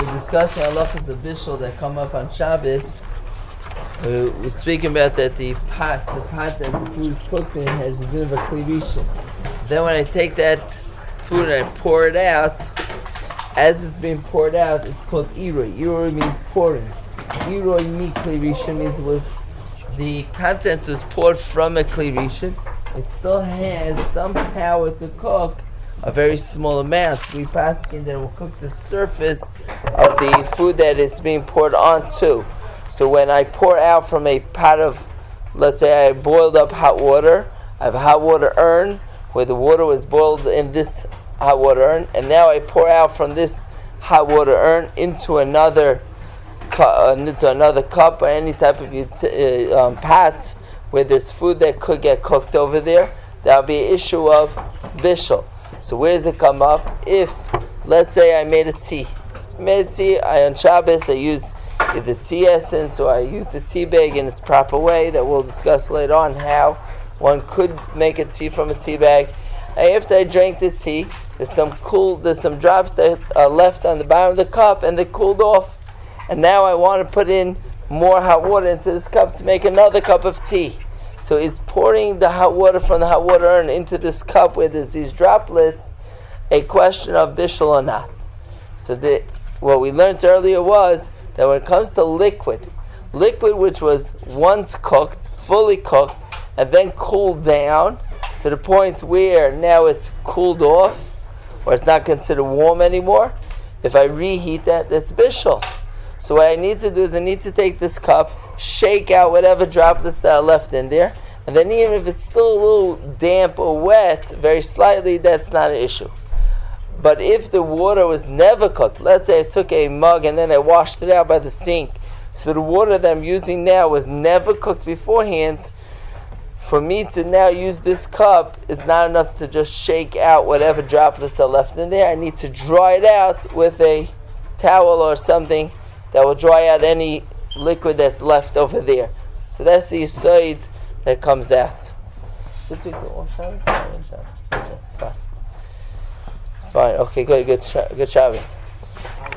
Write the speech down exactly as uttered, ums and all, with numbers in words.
we're discussing halachas of bishul that come up on Shabbos. Uh, we're speaking about that the pot, the pot that the food is cooked in has a bit of a klirisha. Then when I take that food and I pour it out, as it's being poured out, it's called iroi. Iroi means pouring. Iroi mi klirisha means was the contents was poured from a klirisha. It still has some power to cook a very small amount. We paskin that will cook the surface of the food that it's being poured onto. So when I pour out from a pot of, let's say I boiled up hot water, I have a hot water urn where the water was boiled in this hot water urn, and now I pour out from this hot water urn into another cu- uh, into another cup or any type of uh, um, pot where there's food that could get cooked over there. That'll be an issue of bishul. So where does it come up? If, let's say I made a tea. I made a tea, I, on Shabbos I use either tea essence or I use the tea bag in its proper way that we'll discuss later on how one could make a tea from a tea bag. And after I drank the tea, there's some cool, there's some drops that are left on the bottom of the cup and they cooled off. And now I want to put in more hot water into this cup to make another cup of tea. So is pouring the hot water from the hot water urn into this cup where there's these droplets a question of bishul or not? So the, what we learned earlier was that when it comes to liquid, liquid which was once cooked, fully cooked, and then cooled down to the point where now it's cooled off, or it's not considered warm anymore, if I reheat that, that's bishul. So what I need to do is I need to take this cup, shake out whatever droplets that are left in there, and then even if it's still a little damp or wet, very slightly, that's not an issue. But if the water was never cooked, let's say I took a mug and then I washed it out by the sink, so the water that I'm using now was never cooked beforehand, for me to now use this cup, it's not enough to just shake out whatever droplets are left in there. I need to dry it out with a towel or something that will dry out any liquid that's left over there. So that's the yesod that comes out. This week, one Shabbos? One Shabbos. Fine. It's fine. Okay, good, good, good Shabbos.